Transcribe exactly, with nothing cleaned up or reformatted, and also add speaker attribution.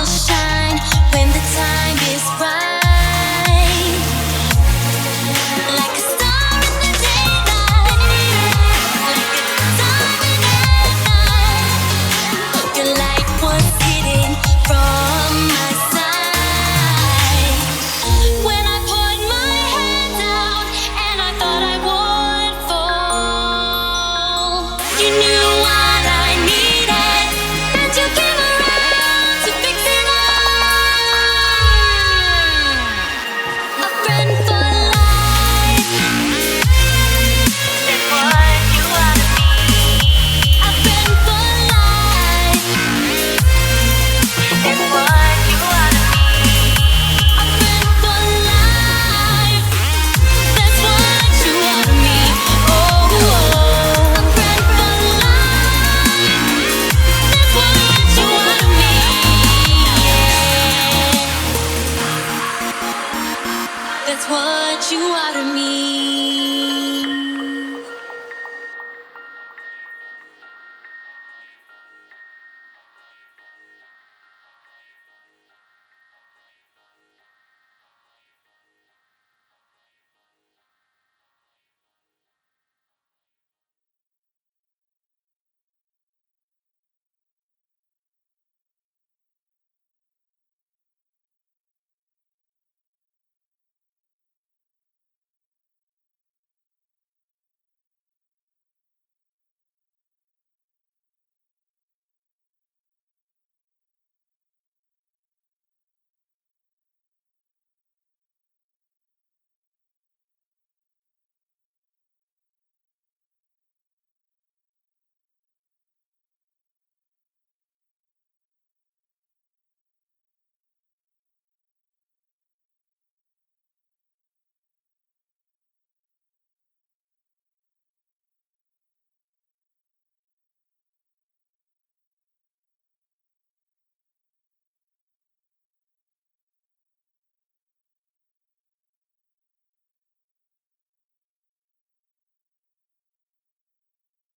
Speaker 1: shine when the time is right. Like a star in the daylight, like a diamond at night. Your light was hidden from my sight. When I put my head down and I thought I would fall, you knew what I needed, and you came around to fix it all. A friend for life. That's what you are to me. A friend for life. That's what you are to me. A friend for life. That's what you are to me. Oh, a friend for life. That's what you are to me. Yeah. That's what you are to me.